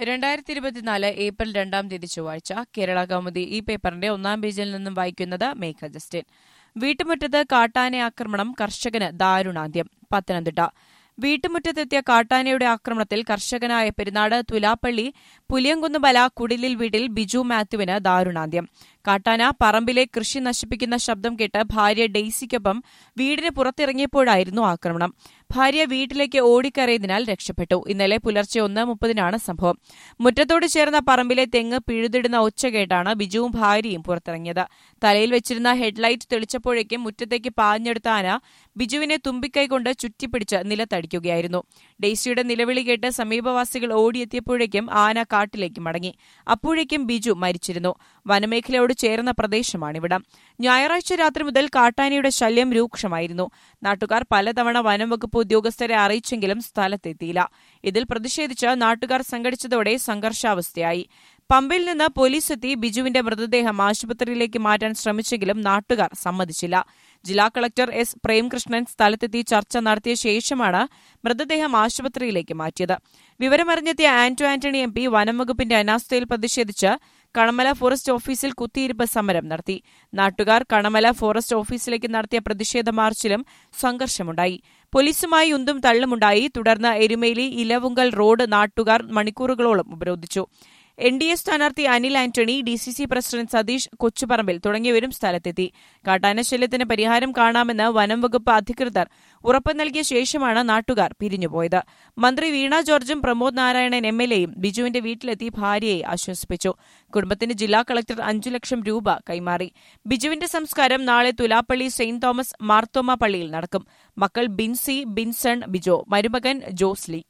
2024 April 2 ചൊവ്വാഴ്ച കേരള കൗമുദി ഈ പേപ്പറിന്റെ 1 പേജിൽ നിന്നും വായിക്കുന്നത് മേഘ ജസ്റ്റിൻ. വീട്ടുമുറ്റത്ത് കാട്ടാന ആക്രമണം, കർഷകന് ദാരുണാന്ത്യം. പത്തനംതിട്ട വീട്ടുമുറ്റത്തെത്തിയ കാട്ടാനയുടെ ആക്രമണത്തിൽ കർഷകനായ പെരുന്നാട് തുലാപ്പള്ളി പുലിയങ്കുന്നുബല കുടിലിൽ വീട്ടിൽ ബിജു മാത്യുവിന് ദാരുണാന്ത്യം. കാട്ടാന പറമ്പിലെ കൃഷി നശിപ്പിക്കുന്ന ശബ്ദം കേട്ട് ഭാര്യ ഡെയ്സിക്കൊപ്പം വീടിന് പുറത്തിറങ്ങിയപ്പോഴായിരുന്നു ആക്രമണം. ഭാര്യ വീട്ടിലേക്ക് ഓടിക്കയറിയതിനാൽ രക്ഷപ്പെട്ടു. ഇന്നലെ പുലർച്ചെ 1:30 സംഭവം. മുറ്റത്തോട് ചേർന്ന പറമ്പിലെ തെങ്ങ് പിഴുതിടുന്ന ഒച്ച കേട്ടാണ് ബിജുവും ഭാര്യയും പുറത്തിറങ്ങിയത്. തലയിൽ വെച്ചിരുന്ന ഹെഡ്ലൈറ്റ് തെളിച്ചപ്പോഴേക്കും മുറ്റത്തേക്ക് പാഞ്ഞെടുത്ത ആന ബിജുവിനെ തുമ്പിക്കൈകൊണ്ട് ചുറ്റിപ്പിടിച്ച് നിലത്തടിക്കുകയായിരുന്നു. ഡെയ്സിയുടെ നിലവിളി കേട്ട് സമീപവാസികൾ ഓടിയെത്തിയപ്പോഴേക്കും ആന കാട്ടിലേക്ക് മടങ്ങി. അപ്പോഴേക്കും ബിജു മരിച്ചിരുന്നു. വനമേഖലയോട് ചേർന്ന പ്രദേശമാണിവിടം. ഞായറാഴ്ച രാത്രി മുതൽ കാട്ടാനയുടെ ശല്യം രൂക്ഷമായിരുന്നു. നാട്ടുകാർ പലതവണ വനംവകുപ്പ് ഉദ്യോഗസ്ഥരെ അറിയിച്ചെങ്കിലും സ്ഥലത്തെത്തിയില്ല. ഇതിൽ പ്രതിഷേധിച്ച് നാട്ടുകാർ സംഘടിച്ചതോടെ സംഘർഷാവസ്ഥയായി. പമ്പയിൽ നിന്ന് പോലീസ് എത്തി ബിജുവിന്റെ മൃതദേഹം ആശുപത്രിയിലേക്ക് മാറ്റാൻ ശ്രമിച്ചെങ്കിലും നാട്ടുകാർ സമ്മതിച്ചില്ല. ജില്ലാ കളക്ടർ എസ് പ്രേംകൃഷ്ണൻ സ്ഥലത്തെത്തി ചർച്ച നടത്തിയ ശേഷമാണ് മൃതദേഹം ആശുപത്രിയിലേക്ക് മാറ്റിയത്. വിവരമറിഞ്ഞെത്തിയ ആന്റണി MP വനംവകുപ്പിന്റെ അനാസ്ഥയിൽ പ്രതിഷേധിച്ച് കണമല ഫോറസ്റ്റ് ഓഫീസിൽ കുത്തിയിരിപ്പ് സമരം നടത്തി. നാട്ടുകാർ കണമല ഫോറസ്റ്റ് ഓഫീസിലേക്ക് നടത്തിയ പ്രതിഷേധ മാർച്ചിലും സംഘർഷമുണ്ടായി. പോലീസുമായി ഉന്തും തള്ളുമുണ്ടായി. തുടർന്ന് എരുമേലി ഇലവുങ്കൽ റോഡ് നാട്ടുകാർ മണിക്കൂറുകളോളം ഉപരോധിച്ചു. NDA സ്ഥാനാർത്ഥി അനിൽ ആന്റണി, DCC പ്രസിഡന്റ് സതീഷ് കൊച്ചുപറമ്പിൽ തുടങ്ങിയവരും സ്ഥലത്തെത്തി. കാട്ടാനശല്യത്തിന് പരിഹാരം കാണാമെന്ന് വനംവകുപ്പ് അധികൃതർ ഉറപ്പ് നൽകിയ ശേഷമാണ് നാട്ടുകാർ പിരിഞ്ഞുപോയത്. മന്ത്രി വീണ ജോർജും പ്രമോദ് നാരായണൻ MLAയും ബിജുവിന്റെ വീട്ടിലെത്തി ഭാര്യയെ ആശ്വസിപ്പിച്ചു. കുടുംബത്തിന് ജില്ലാ കളക്ടർ 5 ലക്ഷം രൂപ കൈമാറി. ബിജുവിന്റെ സംസ്കാരം നാളെ തുലാപ്പള്ളി സെന്റ് തോമസ് മാർത്തോമ പള്ളിയിൽ നടക്കും. മക്കൾ ബിൻസി, ബിൻസൺ, ബിജോ, മരുമകൻ ജോസ്ലി.